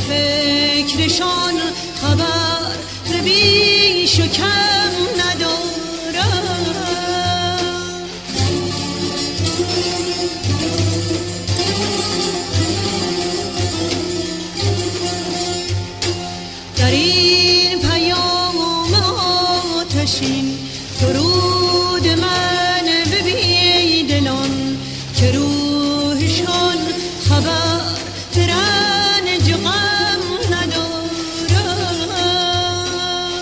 فکرشان خبر بیش و کم ندارم. در این پیام آتشین درود من به بیدلان که روحشان خبر رنج غم ندارم.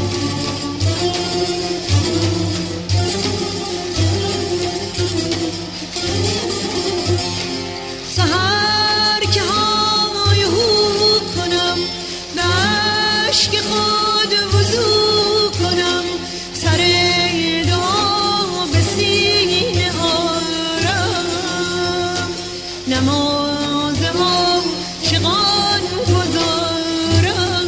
سحر که های هو کنم به عشق خود وضو کنم سر دعا به سینه آرم نماز عاشقان گزارم.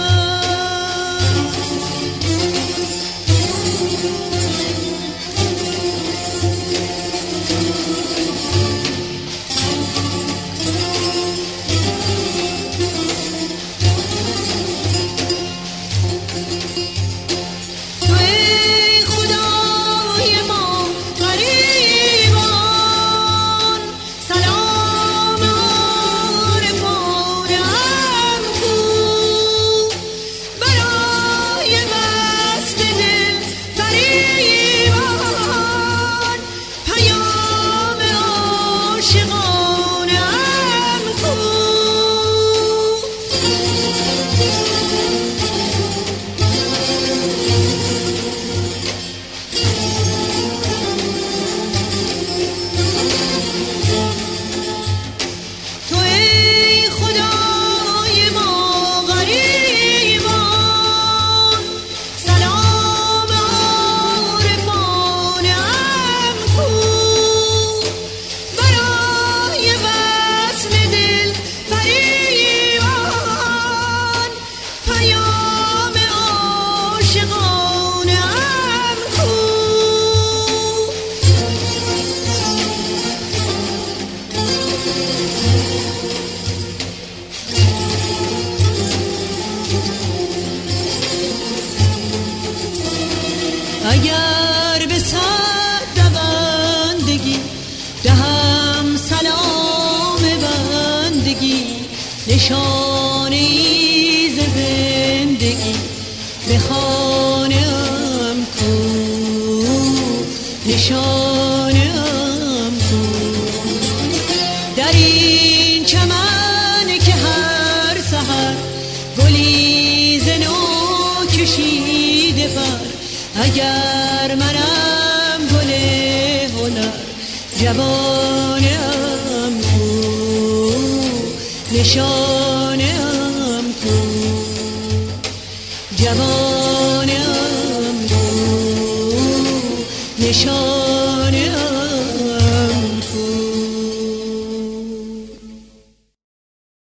تو ای خدای ما غریبان سلام عارفانم کو برای وصل دل فریبان پیام عاشقانم کو. تو ای خدای ما غریبان سلام عارفانم کو برای وصل دل فریبان پیام عاشقانم کو. اگر به صد دوندگی دهم سلام بندگی نشانی ز زندگی بخوانم کو نشانم کو. در این چمن که هر سحر گلی ز نو کشیده پر اگر منم گل هنر جوانم کو نشانم کو جوانم کو نشانم